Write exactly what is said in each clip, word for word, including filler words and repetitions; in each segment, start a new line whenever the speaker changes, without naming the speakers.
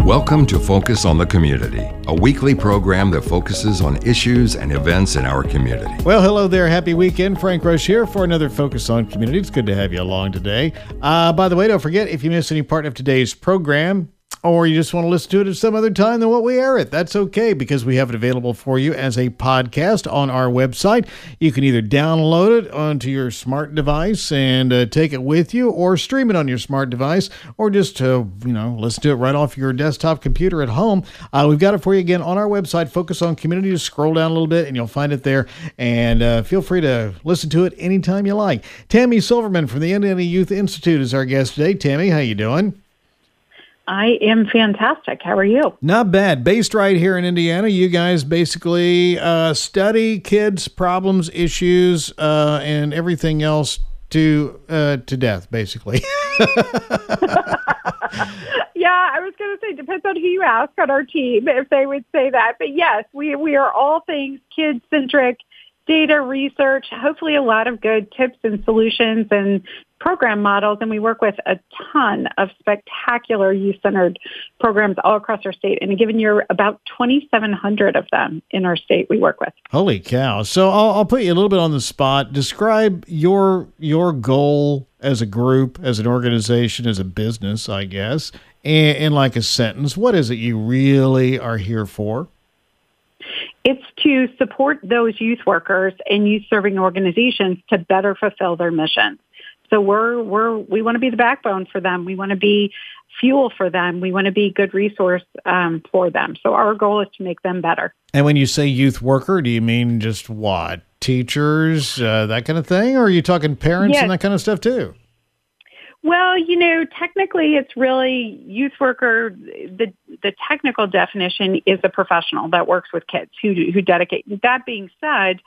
Welcome to Focus on the Community, a weekly program that focuses on issues and events in our community.
Well, hello there. Happy weekend. Frank Rush here for another Focus on Community. It's good to have you along today. Uh, by the way, don't forget, if you miss any part of today's program, or you just want to listen to it at some other time than what we air it, that's okay, because we have it available for you as a podcast on our website. You can either download it onto your smart device and uh, take it with you, or stream it on your smart device, or just uh, you know listen to it right off your desktop computer at home. Uh, we've got it for you again on our website, Focus on Community. Just scroll down a little bit and you'll find it there, and uh, feel free to listen to it anytime you like. Tammy Silverman from the Indiana Youth Institute is our guest today. Tammy, how you doing?
I am fantastic. How are you?
Not bad. Based right here in Indiana, you guys basically uh, study kids' problems, issues, uh, and everything else to uh, to death, basically.
Yeah, I was going to say, depends on who you ask on our team if they would say that. But yes, we, we are all things kid-centric, data research, hopefully a lot of good tips and solutions and program models, and we work with a ton of spectacular youth-centered programs all across our state. In a given year, about twenty-seven hundred of them in our state we work with.
Holy cow. So I'll, I'll put you a little bit on the spot. Describe your your goal as a group, as an organization, as a business, I guess, in, in like a sentence. What is it you really are here for?
It's to support those youth workers and youth-serving organizations to better fulfill their missions. So we're we're we want to be the backbone for them. We want to be fuel for them. We want to be good resource um, for them. So our goal is to make them better.
And when you say youth worker, do you mean just what? Teachers, uh, that kind of thing? Or are you talking parents
Yes.
and that kind of stuff too?
Well, you know, technically it's really youth worker. The the technical definition is a professional that works with kids who who dedicate. That being said,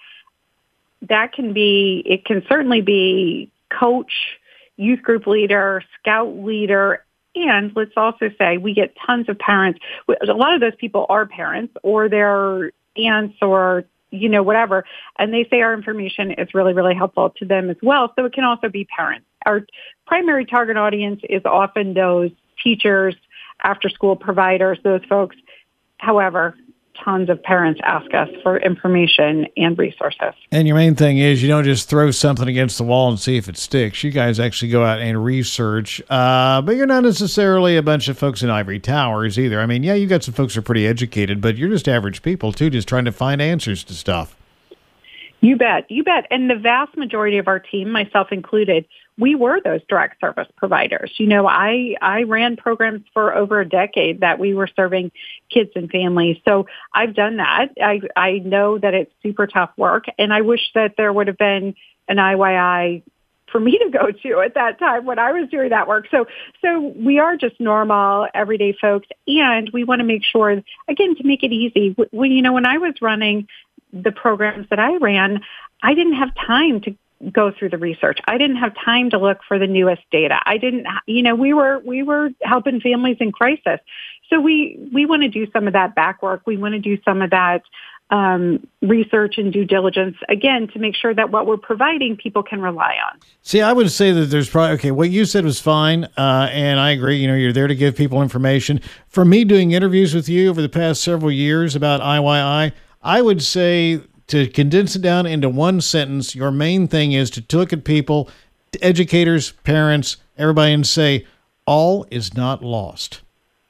that can be, it can certainly be coach, youth group leader, scout leader, and let's also say we get tons of parents. A lot of those people are parents or they're aunts or, you know, whatever, and they say our information is really, really helpful to them as well. So it can also be parents. Our primary target audience is often those teachers, after-school providers, those folks. However, tons of parents ask us for information and resources.
And your main thing is you don't just throw something against the wall and see if it sticks. You guys actually go out and research, uh, but you're not necessarily a bunch of folks in ivory towers either. I mean, yeah, you got some folks who are pretty educated, but you're just average people too, just trying to find answers to stuff.
You bet. You bet. And the vast majority of our team, myself included, we were those direct service providers. You know, I, I ran programs for over a decade that we were serving kids and families. So I've done that. I, I know that it's super tough work, and I wish that there would have been an I Y I for me to go to at that time when I was doing that work. So, so we are just normal, everyday folks, and we want to make sure, again, to make it easy. When, you know, when I was running the programs that I ran, I didn't have time to go through the research. I didn't have time to look for the newest data. I didn't, you know, we were, we were helping families in crisis. So we, we want to do some of that back work. We want to do some of that um, research and due diligence, again, to make sure that what we're providing people can rely on.
See, I would say that there's probably, okay, what you said was fine, uh, and I agree. You know, you're there to give people information. For me, doing interviews with you over the past several years about I Y I, I would say, to condense it down into one sentence, your main thing is to look at people, educators, parents, everybody, and say, all is not lost.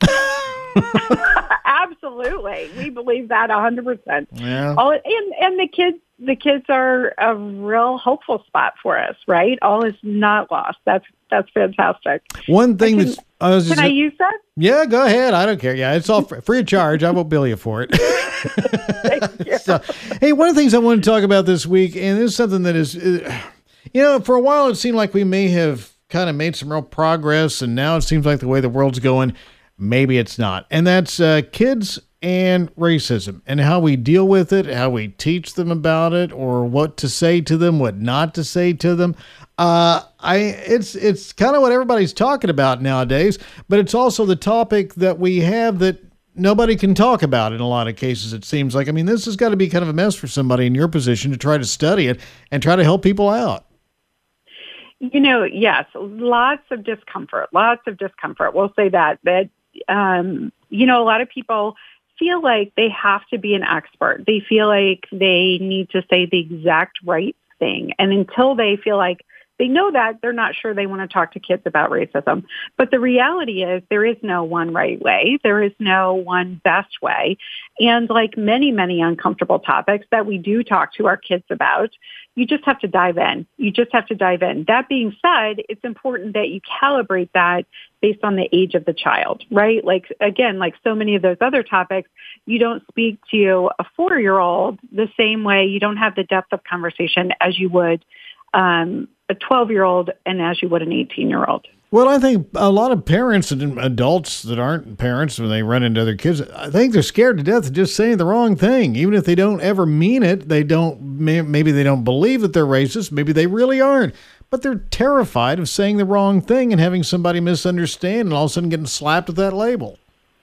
Absolutely. We believe that one hundred percent.
Yeah.
All, and, and the kids, the kids are a real hopeful spot for us, right? All is not lost. That's that's fantastic.
One thing
can,
that's... I was
can
just,
I use that?
Yeah, go ahead. I don't care. Yeah, it's all free, free of charge. I won't bill you for it.
Thank you.
So, hey, one of the things I want to talk about this week, and this is something that is, uh, you know, for a while it seemed like we may have kind of made some real progress, and now it seems like the way the world's going, maybe it's not. And that's uh, kids and racism and how we deal with it, how we teach them about it, or what to say to them, what not to say to them. Uh, I it's it's kind of what everybody's talking about nowadays, but it's also the topic that we have that nobody can talk about in a lot of cases, it seems like. I mean, this has got to be kind of a mess for somebody in your position to try to study it and try to help people out.
You know, yes, lots of discomfort, lots of discomfort. We'll say that, that um, you know, a lot of people feel like they have to be an expert. They feel like they need to say the exact right thing. And until they feel like they know that, they're not sure they want to talk to kids about racism. But the reality is there is no one right way. There is no one best way. And like many, many uncomfortable topics that we do talk to our kids about, you just have to dive in. You just have to dive in. That being said, it's important that you calibrate that based on the age of the child, right? Like, again, like so many of those other topics, you don't speak to a four-year-old the same way. You don't have the depth of conversation as you would um, a twelve-year-old and as you would an eighteen-year-old.
Well, I think a lot of parents and adults that aren't parents, when they run into other kids, I think they're scared to death of just saying the wrong thing. Even if they don't ever mean it, they don't, maybe they don't believe that they're racist. Maybe they really aren't. But they're terrified of saying the wrong thing and having somebody misunderstand and all of a sudden getting slapped with that label.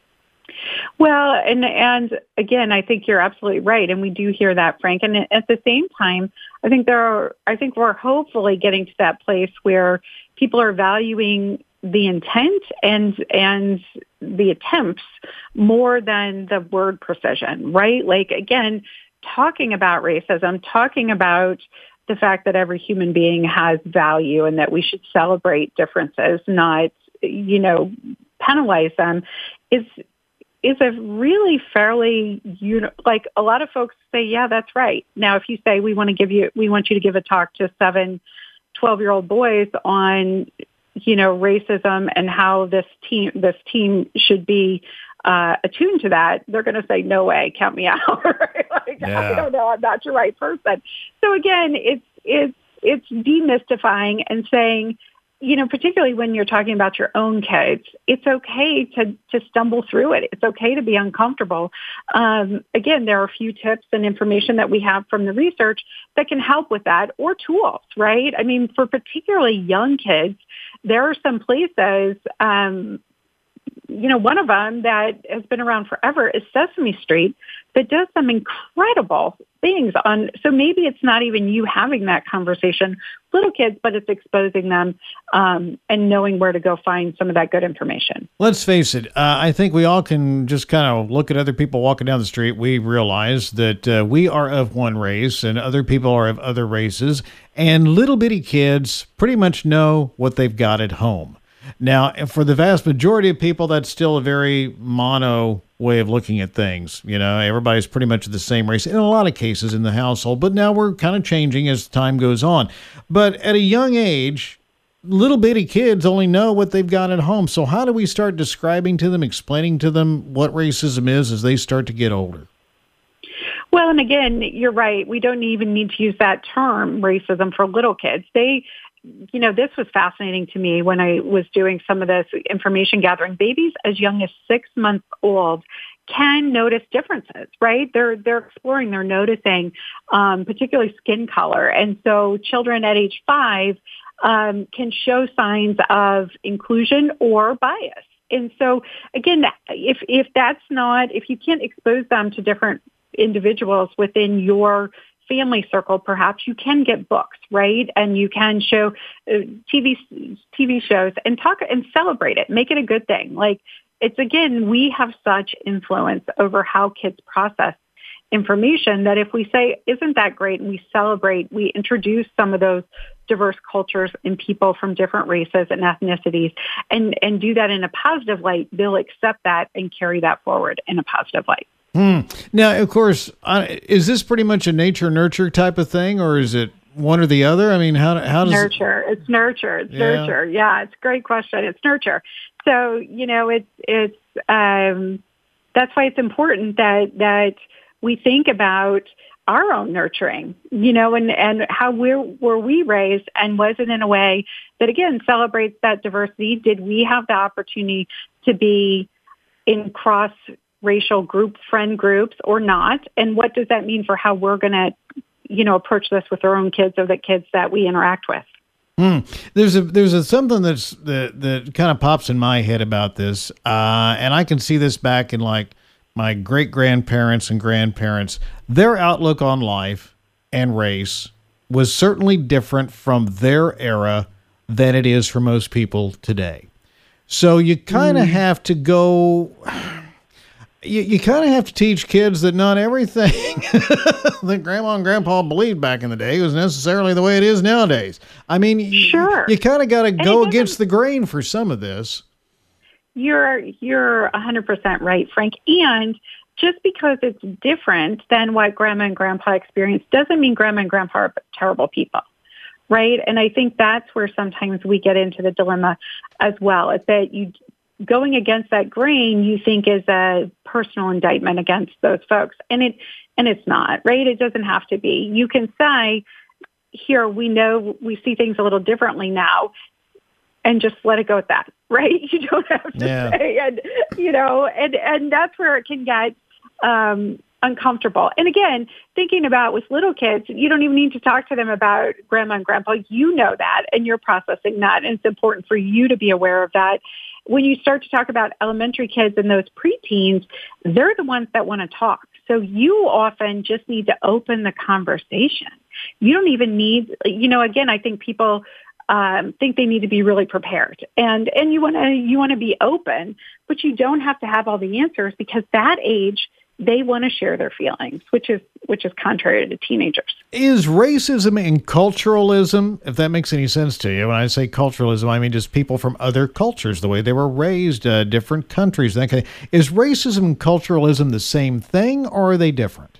Well, and and again, I think you're absolutely right, and we do hear that, Frank. And at the same time, I think there are. I think we're hopefully getting to that place where people are valuing the intent and and the attempts more than the word precision, right? Like again, talking about racism, talking about the fact that every human being has value and that we should celebrate differences, not you know penalize them, is. is a really fairly, you know, like a lot of folks say, yeah, that's right. Now, if you say we want to give you, we want you to give a talk to seven twelve-year-old boys on, you know, racism and how this team, this team should be uh, attuned to that, they're going to say, no way, count me out. Right? Like,
Yeah.
I don't know, I'm not your right person. So again, it's, it's, it's demystifying and saying, you know, particularly when you're talking about your own kids, it's okay to, to stumble through it. It's okay to be uncomfortable. Um, again, there are a few tips and information that we have from the research that can help with that, or tools, right? I mean, for particularly young kids, there are some places, um, you know, one of them that has been around forever is Sesame Street, that does some incredible things on, so maybe it's not even you having that conversation with little kids, but it's exposing them um, and knowing where to go find some of that good information.
Let's face it. Uh, I think we all can just kind of look at other people walking down the street. We realize that uh, we are of one race and other people are of other races, and little bitty kids pretty much know what they've got at home. Now, for the vast majority of people, that's still a very mono way of looking at things. You know, everybody's pretty much the same race in a lot of cases in the household, but now we're kind of changing as time goes on. But at a young age, little bitty kids only know what they've got at home. So how do we start describing to them, explaining to them what racism is as they start to get older?
Well, and again, you're right. We don't even need to use that term, racism, for little kids. They You know, this was fascinating to me when I was doing some of this information gathering. Babies as young as six months old can notice differences, right? They're they're exploring, they're noticing, um, particularly skin color. And so children at age five um, can show signs of inclusion or bias. And so, again, if if that's not, if you can't expose them to different individuals within your family circle, perhaps you can get books, right? And you can show uh, T V T V shows and talk and celebrate it. Make it a good thing. Like it's again, we have such influence over how kids process information that if we say, "Isn't that great?" and we celebrate, we introduce some of those diverse cultures and people from different races and ethnicities, and and do that in a positive light, they'll accept that and carry that forward in a positive light.
Hmm. Now, of course, uh, is this pretty much a nature-nurture type of thing, or is it one or the other? I mean, how how does
nurture? It... It's nurture. It's
yeah.
nurture. Yeah, it's a great question. It's nurture. So you know, it's it's um, that's why it's important that that we think about our own nurturing. You know, and and how we're were we raised, and was it in a way that again celebrates that diversity? Did we have the opportunity to be in cross racial group friend groups or not, and what does that mean for how we're going to, you know, approach this with our own kids or the kids that we interact with?
Hmm. There's a there's a something that's that that kind of pops in my head about this, uh, and I can see this back in like my great grandparents and grandparents. Their outlook on life and race was certainly different from their era than it is for most people today. So you kind of
Mm.
have to go, you, you kind of have to teach kids that not everything that grandma and grandpa believed back in the day was necessarily the way it is nowadays. I mean, y-
Sure.
you kind of got to
it
go
doesn't-
against the grain for some of this.
You're you're one hundred percent right, Frank. And just because it's different than what grandma and grandpa experienced doesn't mean grandma and grandpa are terrible people, right? And I think that's where sometimes we get into the dilemma as well, is that you going against that grain you think is a personal indictment against those folks. And it and it's not, right? It doesn't have to be. You can say, here, we know we see things a little differently now, and just let it go at that, right? You don't have to
Yeah.
say, and you know, and and that's where it can get um, uncomfortable. And again, thinking about with little kids, you don't even need to talk to them about grandma and grandpa. You know that, and you're processing that, and it's important for you to be aware of that. When you start to talk about elementary kids and those preteens, they're the ones that want to talk. So you often just need to open the conversation. You don't even need, you know, again, I think people um, think they need to be really prepared, and and you want to you want to be open, but you don't have to have all the answers, because that age they want to share their feelings, which is which is contrary to teenagers.
Is racism and culturalism, if that makes any sense to you? When I say culturalism, I mean just people from other cultures, the way they were raised, uh, different countries, that kind of. Is racism and culturalism the same thing, or are they different?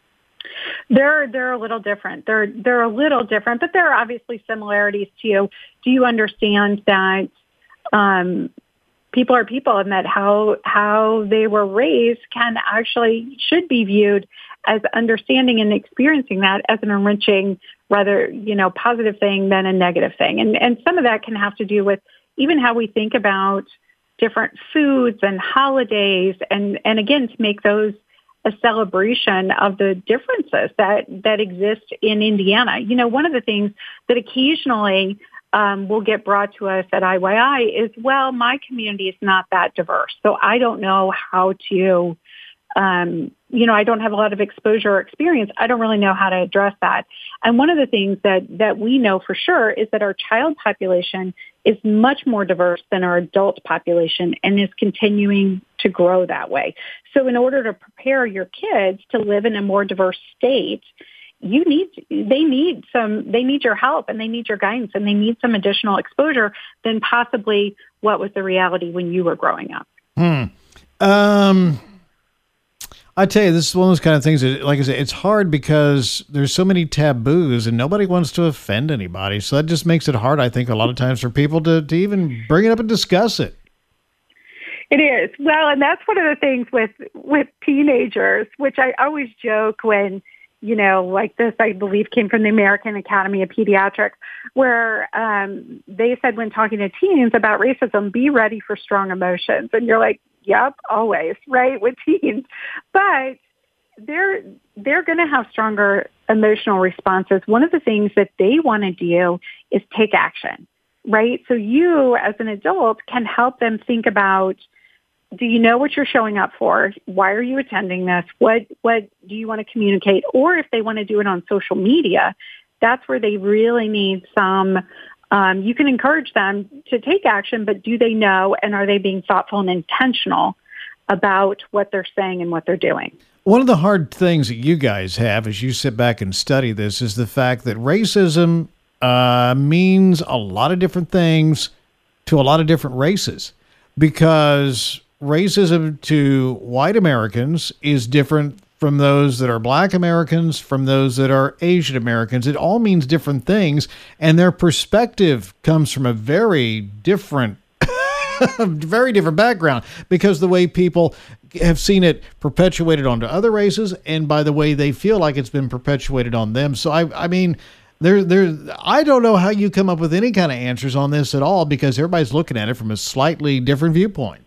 They're they're a little different. They're they're a little different, but there are obviously similarities to you. Do you understand that um, people are people, and that how how they were raised can actually should be viewed as understanding and experiencing that as an enriching, rather, you know, positive thing than a negative thing. And and some of that can have to do with even how we think about different foods and holidays, and and again, to make those a celebration of the differences that, that exist in Indiana. You know, one of the things that occasionally um, will get brought to us at I Y I is, well, my community is not that diverse, so I don't know how to, um, you know, I don't have a lot of exposure or experience. I don't really know how to address that. And one of the things that, that we know for sure is that our child population is much more diverse than our adult population, and is continuing to grow that way. So in order to prepare your kids to live in a more diverse state, you need, they need some, they need your help, and they need your guidance, and they need some additional exposure than possibly what was the reality when you were growing up.
Hmm. Um, I tell you, this is one of those kind of things that, like I said, it's hard because there's so many taboos and nobody wants to offend anybody. So that just makes it hard, I think, a lot of times for people to, to even bring it up and discuss it.
It is. Well, and that's one of the things with, with teenagers, which I always joke when, you know, like this, I believe, came from the American Academy of Pediatrics, where um, they said when talking to teens about racism, be ready for strong emotions. And you're like, yep, always, right, with teens. But they're they're going to have stronger emotional responses. One of the things that they want to do is take action, right? So you, as an adult, can help them think about, do you know what you're showing up for? Why are you attending this? What what do you want to communicate? Or if they want to do it on social media, that's where they really need some, um, you can encourage them to take action, but do they know, and are they being thoughtful and intentional about what they're saying and what they're doing?
One of the hard things that you guys have as you sit back and study this is the fact that racism uh, means a lot of different things to a lot of different races, because racism to white Americans is different from those that are black Americans, from those that are Asian Americans. It all means different things, and their perspective comes from a very different, very different background, because the way people have seen it perpetuated onto other races, and by the way they feel like it's been perpetuated on them. So I, I mean, there, there. I don't know how you come up with any kind of answers on this at all, because everybody's looking at it from a slightly different viewpoint.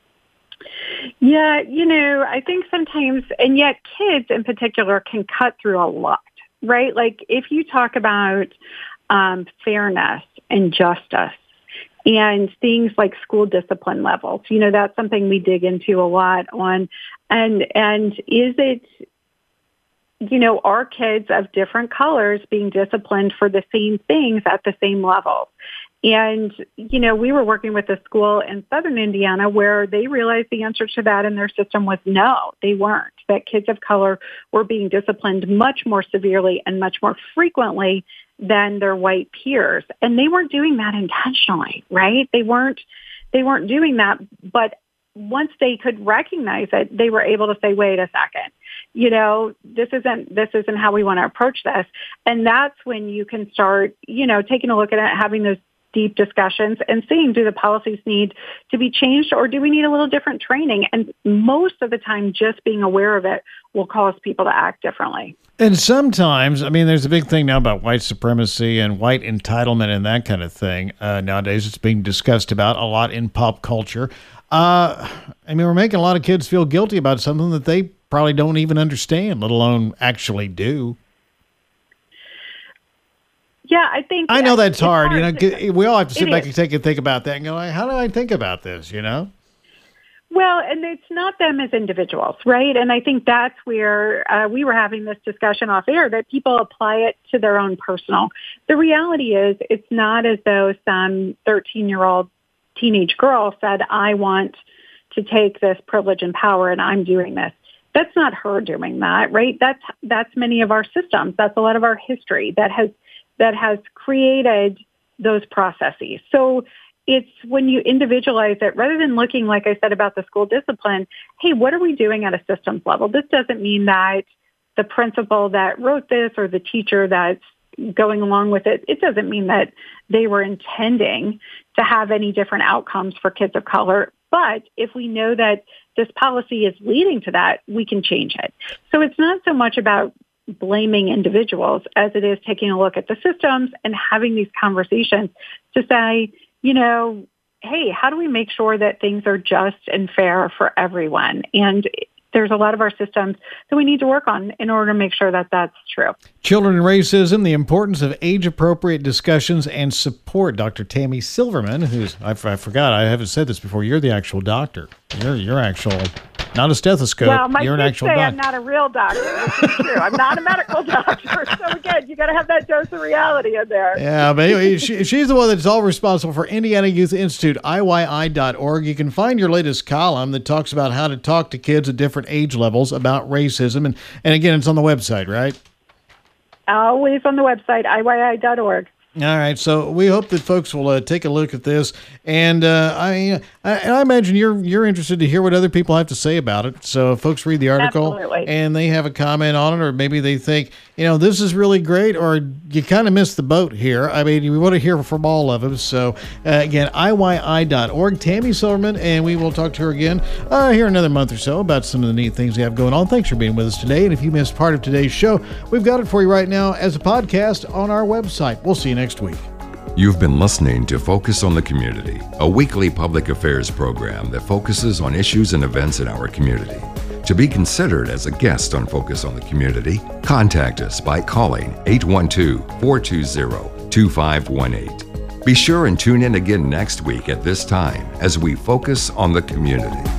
Yeah, you know, I think sometimes, and yet kids in particular can cut through a lot, right? Like if you talk about um, fairness and justice and things like school discipline levels, you know, that's something we dig into a lot on. And, and is it, you know, are kids of different colors being disciplined for the same things at the same level? And, you know, we were working with a school in southern Indiana where they realized the answer to that in their system was no, they weren't, that kids of color were being disciplined much more severely and much more frequently than their white peers. And they weren't doing that intentionally, right? They weren't, they weren't doing that. But once they could recognize it, they were able to say, wait a second, you know, this isn't, this isn't how we want to approach this. And that's when you can start, you know, taking a look at it, having those deep discussions and seeing, do the policies need to be changed or do we need a little different training? And most of the time, just being aware of it will cause people to act differently.
And sometimes, I mean, there's a big thing now about white supremacy and white entitlement and that kind of thing. Uh, nowadays, it's being discussed about a lot in pop culture. Uh, I mean, we're making a lot of kids feel guilty about something that they probably don't even understand, let alone actually do.
Yeah, I think...
I know that's hard. hard. You know, we all have to sit
it
back
is.
and take a think about that and go, how do I think about this, you know?
Well, and it's not them as individuals, right? And I think that's where uh, we were having this discussion off air, that people apply it to their own personal. The reality is it's not as though some thirteen-year-old teenage girl said, I want to take this privilege and power and I'm doing this. That's not her doing that, right? That's, that's many of our systems. That's a lot of our history that has that has created those processes. So it's when you individualize it, rather than looking, like I said, about the school discipline, hey, what are we doing at a systems level? This doesn't mean that the principal that wrote this or the teacher that's going along with it, it doesn't mean that they were intending to have any different outcomes for kids of color. But if we know that this policy is leading to that, we can change it. So it's not so much about blaming individuals as it is taking a look at the systems and having these conversations to say, you know, hey, how do we make sure that things are just and fair for everyone? And there's a lot of our systems that we need to work on in order to make sure that that's true.
Children and Racism, the Importance of Age-Appropriate Discussions and Support. Doctor Tammy Silverman, who's, I, I forgot, I haven't said this before, you're the actual doctor. You're, you're actual... Not a stethoscope.
Well, my
You're an
kids
actual
say
doctor.
I'm not a real doctor, which is true. I'm not a medical doctor. So again, you got to have that dose of reality in there.
Yeah, but anyway, she, she's the one that's all responsible for Indiana Youth Institute, I Y I dot org. You can find your latest column that talks about how to talk to kids at different age levels about racism. And, and again, it's on the website, right?
Always on the website, I Y I dot org.
All right, so we hope that folks will uh, take a look at this, and uh, I, I I imagine you're you're interested to hear what other people have to say about it. So if folks read the article
Absolutely.
and they have a comment on it, or maybe they think, you know, this is really great, or you kind of missed the boat here. I mean, we want to hear from all of them. So uh, again, I Y I dot org, Tammy Silverman, and we will talk to her again uh, here in another month or so about some of the neat things we have going on. Thanks for being with us today, and if you missed part of today's show, we've got it for you right now as a podcast on our website. We'll see you next week.
You've been listening to Focus on the Community, a weekly public affairs program that focuses on issues and events in our community. To be considered as a guest on Focus on the Community, contact us by calling eight one two, four two zero, two five one eight. Be sure and tune in again next week at this time as we focus on the community.